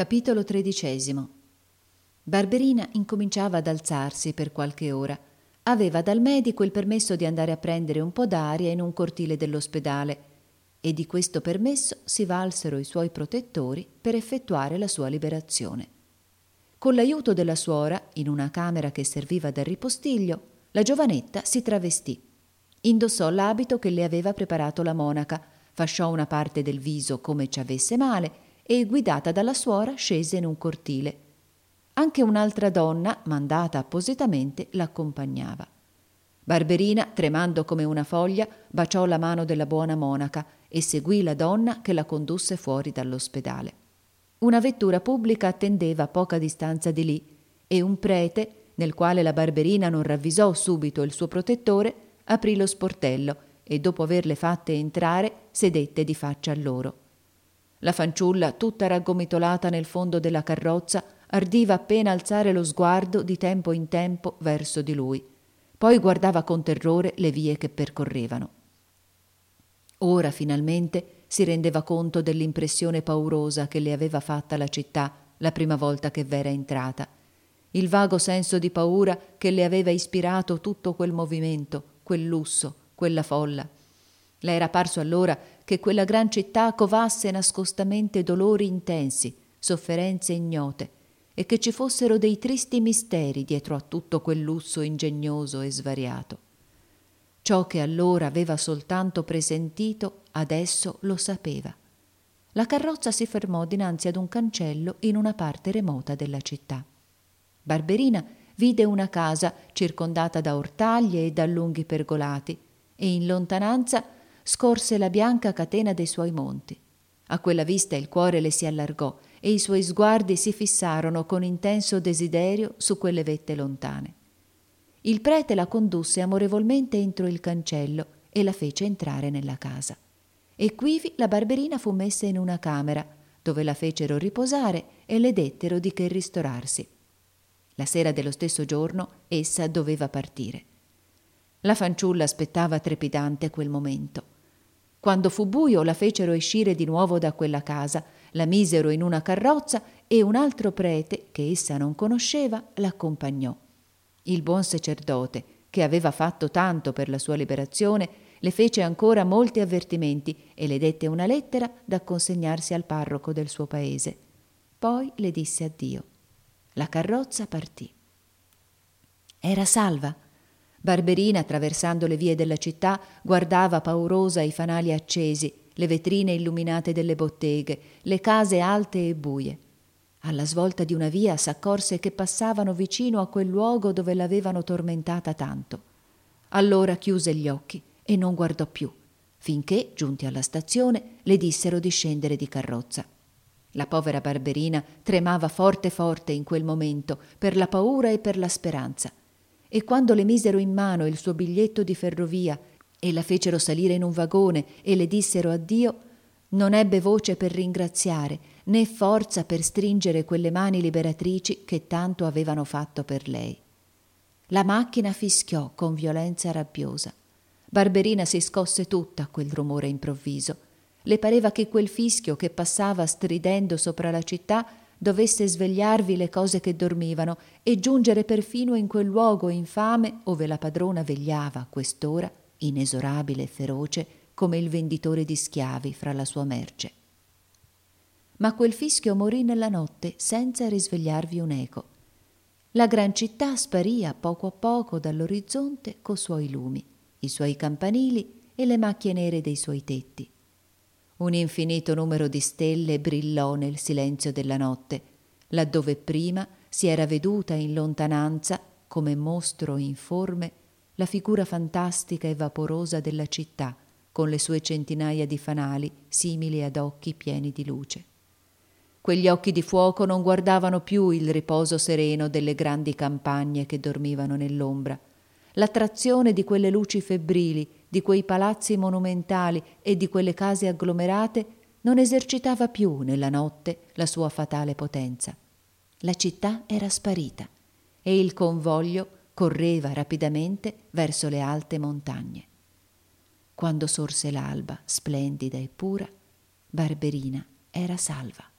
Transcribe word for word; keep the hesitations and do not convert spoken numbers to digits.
Capitolo tredicesimo. Barberina incominciava ad alzarsi per qualche ora. Aveva dal medico il permesso di andare a prendere un po' d'aria in un cortile dell'ospedale e di questo permesso si valsero i suoi protettori per effettuare la sua liberazione. Con l'aiuto della suora, in una camera che serviva da ripostiglio, la giovanetta si travestì. Indossò l'abito che le aveva preparato la monaca, fasciò una parte del viso come ci avesse male e, guidata dalla suora, scese in un cortile. Anche un'altra donna, mandata appositamente, l'accompagnava. Barberina, tremando come una foglia, baciò la mano della buona monaca e seguì la donna che la condusse fuori dall'ospedale. Una vettura pubblica attendeva a poca distanza di lì e un prete, nel quale la Barberina non ravvisò subito il suo protettore, aprì lo sportello e, dopo averle fatte entrare, sedette di faccia a loro. La fanciulla, tutta raggomitolata nel fondo della carrozza, ardiva appena alzare lo sguardo di tempo in tempo verso di lui. Poi guardava con terrore le vie che percorrevano. Ora finalmente si rendeva conto dell'impressione paurosa che le aveva fatta la città la prima volta che v'era entrata. Il vago senso di paura che le aveva ispirato tutto quel movimento, quel lusso, quella folla. Le era parso allora che quella gran città covasse nascostamente dolori intensi, sofferenze ignote, e che ci fossero dei tristi misteri dietro a tutto quel lusso ingegnoso e svariato. Ciò che allora aveva soltanto presentito, adesso lo sapeva. La carrozza si fermò dinanzi ad un cancello in una parte remota della città. Barberina vide una casa circondata da ortaglie e da lunghi pergolati e in lontananza scorse la bianca catena dei suoi monti. A quella vista il cuore le si allargò e i suoi sguardi si fissarono con intenso desiderio su quelle vette lontane. Il prete la condusse amorevolmente entro il cancello e la fece entrare nella casa. E quivi la Barberina fu messa in una camera, dove la fecero riposare e le dettero di che ristorarsi. La sera dello stesso giorno essa doveva partire. La fanciulla aspettava trepidante quel momento. Quando fu buio la fecero escire di nuovo da quella casa, la misero in una carrozza e un altro prete, che essa non conosceva, l'accompagnò. Il buon sacerdote, che aveva fatto tanto per la sua liberazione, le fece ancora molti avvertimenti e le dette una lettera da consegnarsi al parroco del suo paese. Poi le disse addio. La carrozza partì. Era salva. Barberina, attraversando le vie della città, guardava paurosa i fanali accesi, le vetrine illuminate delle botteghe, le case alte e buie. Alla svolta di una via s'accorse che passavano vicino a quel luogo dove l'avevano tormentata tanto. Allora chiuse gli occhi e non guardò più, finché, giunti alla stazione, le dissero di scendere di carrozza. La povera Barberina tremava forte forte in quel momento per la paura e per la speranza. E quando le misero in mano il suo biglietto di ferrovia e la fecero salire in un vagone e le dissero addio, non ebbe voce per ringraziare, né forza per stringere quelle mani liberatrici che tanto avevano fatto per lei. La macchina fischiò con violenza rabbiosa. Barberina si scosse tutta a quel rumore improvviso. Le pareva che quel fischio che passava stridendo sopra la città dovesse svegliarvi le cose che dormivano e giungere perfino in quel luogo infame ove la padrona vegliava a quest'ora, inesorabile e feroce, come il venditore di schiavi fra la sua merce. Ma quel fischio morì nella notte senza risvegliarvi un'eco. La gran città sparì a poco a poco dall'orizzonte co' suoi lumi, i suoi campanili e le macchie nere dei suoi tetti. Un infinito numero di stelle brillò nel silenzio della notte, laddove prima si era veduta in lontananza, come mostro informe, la figura fantastica e vaporosa della città, con le sue centinaia di fanali simili ad occhi pieni di luce. Quegli occhi di fuoco non guardavano più il riposo sereno delle grandi campagne che dormivano nell'ombra. L'attrazione di quelle luci febbrili, di quei palazzi monumentali e di quelle case agglomerate non esercitava più nella notte la sua fatale potenza. La città era sparita e il convoglio correva rapidamente verso le alte montagne. Quando sorse l'alba, splendida e pura, Barberina era salva.